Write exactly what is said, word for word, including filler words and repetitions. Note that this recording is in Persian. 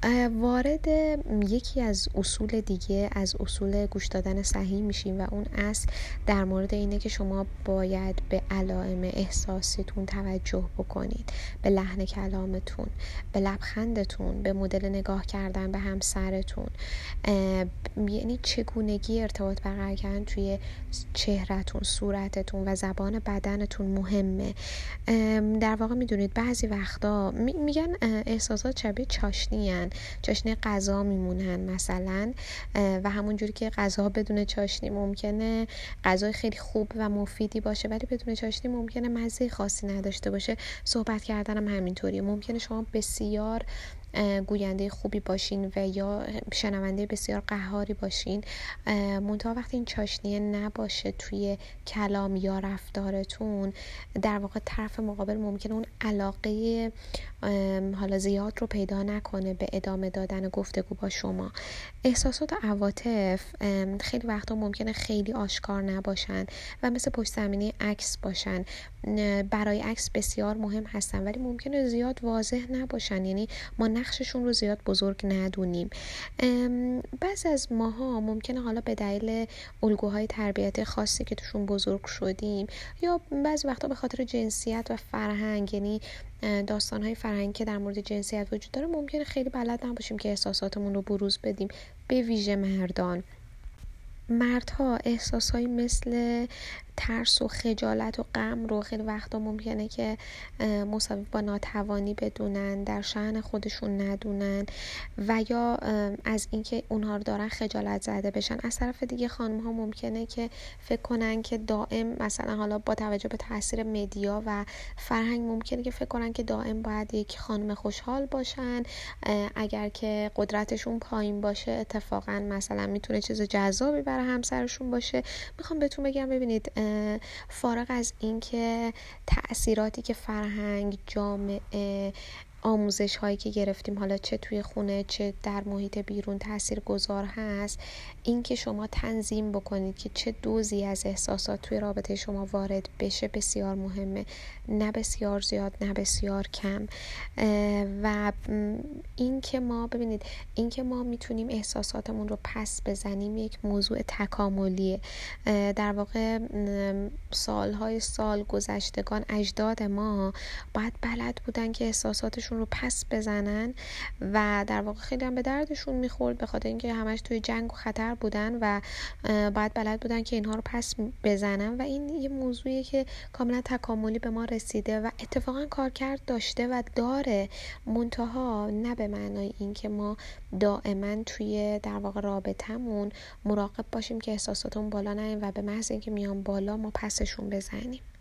وارد یکی از اصول دیگه از اصول گوش دادن صحیح میشیم و اون اصل در مورد اینه که شما باید به علائم احساسیتون توجه بکنید، به لحن کلامتون، به لبخندتون، به مدل نگاه کردن به همسرتون، یعنی چگونگی ارتباط برقرار کردن توی چهرهتون، صورتتون و زبان بدنتون مهمه. در واقع میدونید بعضی وقتا میگن احساسات شبیه چاشنی هن. چاشنی غذا میمونن مثلا، و همون جوری که غذا بدون چاشنی ممکنه غذای خیلی خوب و مفیدی باشه ولی بدون چاشنی ممکنه مزه خاصی نداشته باشه. صحبت کردنم همینطوریه. ممکنه شما بسیار گوینده خوبی باشین و یا شنونده بسیار قهاری باشین، منتها وقتی این چاشنیه نباشه توی کلام یا رفتارتون، در واقع طرف مقابل ممکنه اون علاقه حالا زیاد رو پیدا نکنه به ادامه دادن گفتگو با شما. احساسات و عواطف خیلی وقتا ممکنه خیلی آشکار نباشن و مثل پشت زمینه عکس باشن. برای عکس بسیار مهم هستن ولی ممکنه زیاد واضح نباشن، یعنی ما نقششون رو زیاد بزرگ ندونیم. بعضی از ماها ممکنه حالا به دلیل الگوهای تربیتی خاصی که توشون بزرگ شدیم یا بعضی وقتا به خاطر جنسیت و فرهنگ، یعنی داستان‌های فرهنگی که در مورد جنسیت وجود داره، ممکنه خیلی بلد نباشیم که احساساتمون رو بروز بدیم. به ویژه مردان مردها احساسایی مثل ترس و خجالت و غم رو خیلی وقتا ممکنه که مساوی با ناتوانی بدونن، در شأن خودشون ندونن و یا از اینکه اونها رو دارن خجالت زده بشن. از طرف دیگه خانم ها ممکنه که فکر کنن که دائم، مثلا حالا با توجه به تاثیر مدیا و فرهنگ، ممکنه که فکر کنن که دائم باید یک خانم خوشحال باشن. اگر که قدرتشون پایین باشه اتفاقا مثلا میتونه چیز جذابی برای همسرشون باشه. میخوام بهتون بگم ببینید، فارغ از این که تأثیراتی که فرهنگ، جامعه، آموزش هایی که گرفتیم حالا چه توی خونه چه در محیط بیرون تأثیر گذار هست، این که شما تنظیم بکنید که چه دوزی از احساسات توی رابطه شما وارد بشه بسیار مهمه. نه بسیار زیاد نه بسیار کم. و این که ما ببینید این که ما میتونیم احساساتمون رو پس بزنیم یک موضوع تکاملیه. در واقع سالهای سال گذشتگان اجداد ما باید بلد بودن که احساساتشون رو پس بزنن و در واقع خیلی هم به دردشون میخورد، به خاطر اینکه همش توی جنگ و خطر بودن و باید بلد بودن که اینها رو پس بزنن. و این یه موضوعیه که کاملا تکاملی به ما رسیده و اتفاقا کارکرد داشته و داره، منتها نه به معنای این که ما دائما توی در واقع رابطمون مراقب باشیم که احساساتمون بالا نیاین و به محض اینکه میان بالا ما پسشون بزنیم.